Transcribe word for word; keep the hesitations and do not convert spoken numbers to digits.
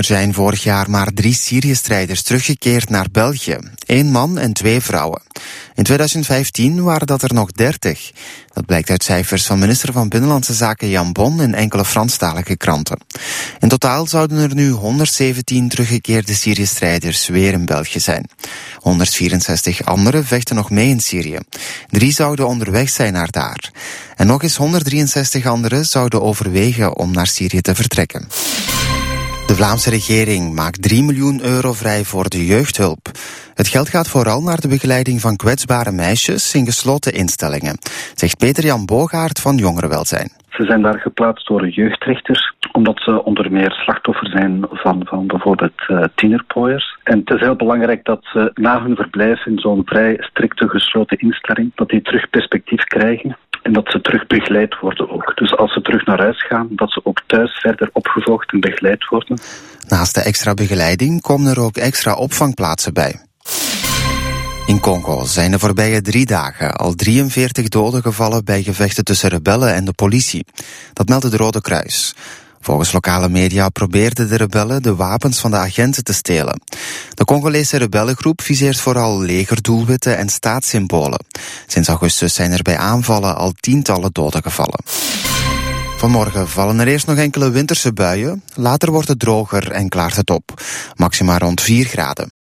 Er zijn vorig jaar maar drie Syrië-strijders teruggekeerd naar België. Eén man en twee vrouwen. In tweeduizend vijftien waren dat er nog dertig. Dat blijkt uit cijfers van minister van Binnenlandse Zaken Jan Bon in enkele Franstalige kranten. In totaal zouden er nu honderdzeventien teruggekeerde Syrië-strijders weer in België zijn. honderdvierenzestig anderen vechten nog mee in Syrië. Drie zouden onderweg zijn naar daar. En nog eens honderddrieënzestig anderen zouden overwegen om naar Syrië te vertrekken. De Vlaamse regering maakt drie miljoen euro vrij voor de jeugdhulp. Het geld gaat vooral naar de begeleiding van kwetsbare meisjes in gesloten instellingen, zegt Peter-Jan Bogaert van Jongerenwelzijn. Ze zijn daar geplaatst door jeugdrechters, omdat ze onder meer slachtoffer zijn van, van bijvoorbeeld uh, tienerpooiers. En het is heel belangrijk dat ze na hun verblijf in zo'n vrij strikte gesloten instelling, dat die terug perspectief krijgen. En dat ze terug begeleid worden ook. Dus als ze terug naar huis gaan, dat ze ook thuis verder opgevolgd en begeleid worden. Naast de extra begeleiding komen er ook extra opvangplaatsen bij. In Congo zijn de voorbije drie dagen al drieënveertig doden gevallen bij gevechten tussen rebellen en de politie. Dat meldt het Rode Kruis. Volgens lokale media probeerden de rebellen de wapens van de agenten te stelen. De Congolese rebellengroep viseert vooral legerdoelwitten en staatssymbolen. Sinds augustus zijn er bij aanvallen al tientallen doden gevallen. Vanmorgen vallen er eerst nog enkele winterse buien. Later wordt het droger en klaart het op. Maxima rond vier graden.